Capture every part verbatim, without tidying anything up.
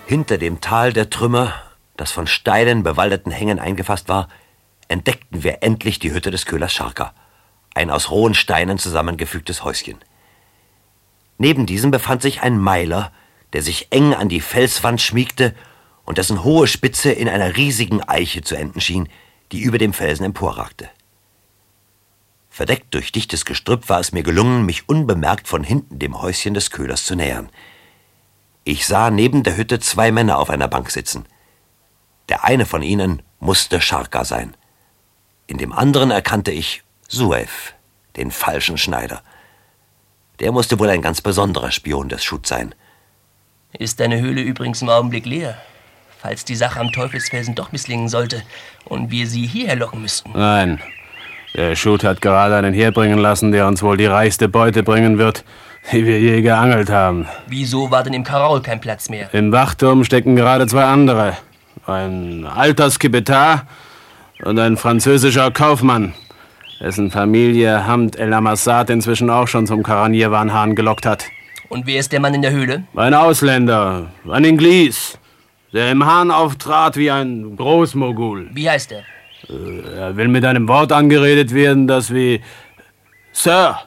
Hinter dem Tal der Trümmer, das von steilen, bewaldeten Hängen eingefasst war, entdeckten wir endlich die Hütte des Köhlers Scharka, ein aus rohen Steinen zusammengefügtes Häuschen. Neben diesem befand sich ein Meiler, der sich eng an die Felswand schmiegte und dessen hohe Spitze in einer riesigen Eiche zu enden schien, die über dem Felsen emporragte. Verdeckt durch dichtes Gestrüpp war es mir gelungen, mich unbemerkt von hinten dem Häuschen des Köhlers zu nähern. Ich sah neben der Hütte zwei Männer auf einer Bank sitzen. Der eine von ihnen musste Scharka sein. In dem anderen erkannte ich Suev, den falschen Schneider. Der musste wohl ein ganz besonderer Spion des Schut sein. Ist deine Höhle übrigens im Augenblick leer? Falls die Sache am Teufelsfelsen doch misslingen sollte und wir sie hierher locken müssten. Nein. Der Schut hat gerade einen herbringen lassen, der uns wohl die reichste Beute bringen wird, die wir je geangelt haben. Wieso war denn im Karaul kein Platz mehr? Im Wachturm stecken gerade zwei andere. Ein alter Skipetar und ein französischer Kaufmann, dessen Familie Hamd El Amassad inzwischen auch schon zum Karanirwan-Hahn gelockt hat. Und wer ist der Mann in der Höhle? Ein Ausländer, ein Inglis, der im Hahn auftrat wie ein Großmogul. Wie heißt er? Er will mit einem Wort angeredet werden, das wie Sir,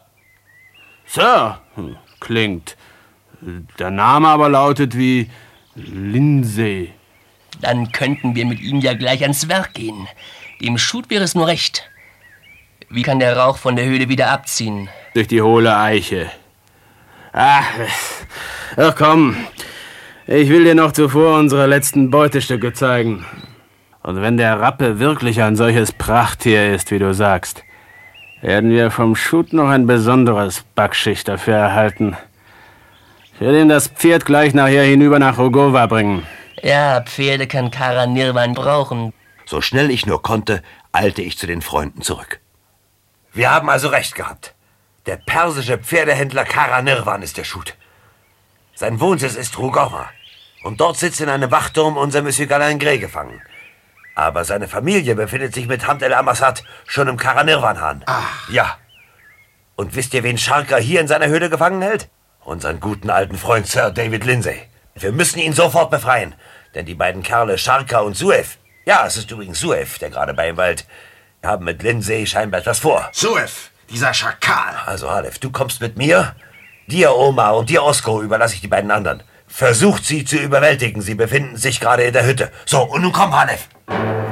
Sir klingt. Der Name aber lautet wie Lindsay. Dann könnten wir mit ihm ja gleich ans Werk gehen. Dem Schut wäre es nur recht. Wie kann der Rauch von der Höhle wieder abziehen? Durch die hohle Eiche. Ach, ach komm, ich will dir noch zuvor unsere letzten Beutestücke zeigen. Und wenn der Rappe wirklich ein solches Prachttier ist, wie du sagst, werden wir vom Schut noch ein besonderes Backschicht dafür erhalten. Ich werde ihm das Pferd gleich nachher hinüber nach Rugova bringen. Ja, Pferde kann Karanirwan brauchen. So schnell ich nur konnte, eilte ich zu den Freunden zurück. Wir haben also recht gehabt. Der persische Pferdehändler Karanirwan ist der Schut. Sein Wohnsitz ist Rugova. Und dort sitzt in einem Wachturm unser Monsieur Galangre gefangen. Aber seine Familie befindet sich mit Hamd El Amassad schon im Karanirwan-Hahn. Ach. Ja. Und wisst ihr, wen Scharka hier in seiner Höhle gefangen hält? Unseren guten alten Freund Sir David Lindsay. Wir müssen ihn sofort befreien. Denn die beiden Kerle Scharka und Suev, ja, es ist übrigens Suev, der gerade bei ihm weilt, haben mit Lindsay scheinbar etwas vor. Suev, dieser Schakal. Also, Halef, du kommst mit mir. Dir, Omar, und dir, Osko, überlasse ich die beiden anderen. Versucht sie zu überwältigen. Sie befinden sich gerade in der Hütte. So, und nun komm, Halef.